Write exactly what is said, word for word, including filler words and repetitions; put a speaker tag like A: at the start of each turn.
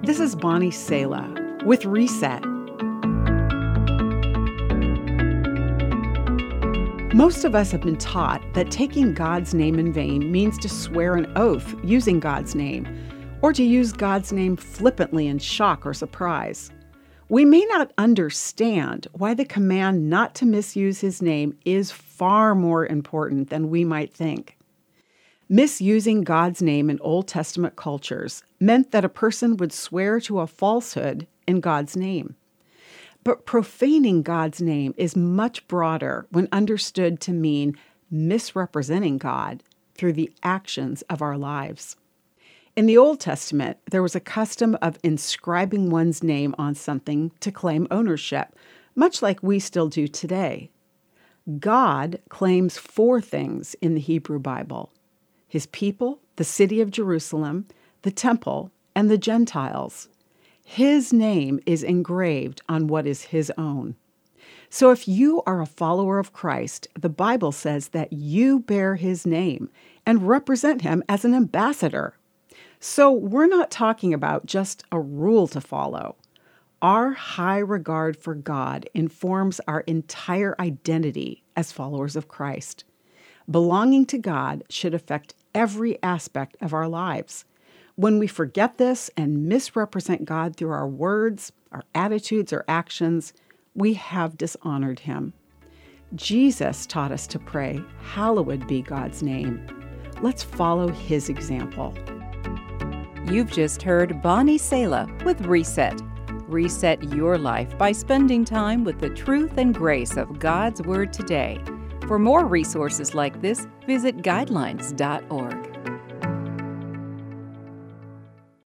A: This is Bonnie Sala with Reset. Most of us have been taught that taking God's name in vain means to swear an oath using God's name, or to use God's name flippantly in shock or surprise. We may not understand why the command not to misuse His name is far more important than we might think. Misusing God's name in Old Testament cultures meant that a person would swear to a falsehood in God's name. But profaning God's name is much broader when understood to mean misrepresenting God through the actions of our lives. In the Old Testament, there was a custom of inscribing one's name on something to claim ownership, much like we still do today. God claims four things in the Hebrew Bible: His people, the city of Jerusalem, the temple, and the Gentiles. His name is engraved on what is His own. So if you are a follower of Christ, the Bible says that you bear His name and represent Him as an ambassador. So we're not talking about just a rule to follow. Our high regard for God informs our entire identity as followers of Christ. Belonging to God should affect every aspect of our lives. When we forget this and misrepresent God through our words, our attitudes, or actions, we have dishonored Him. Jesus taught us to pray, "Hallowed be God's name." Let's follow His example.
B: You've just heard Bonnie Sala with Reset. Reset your life by spending time with the truth and grace of God's Word today. For more resources like this, visit guidelines dot org.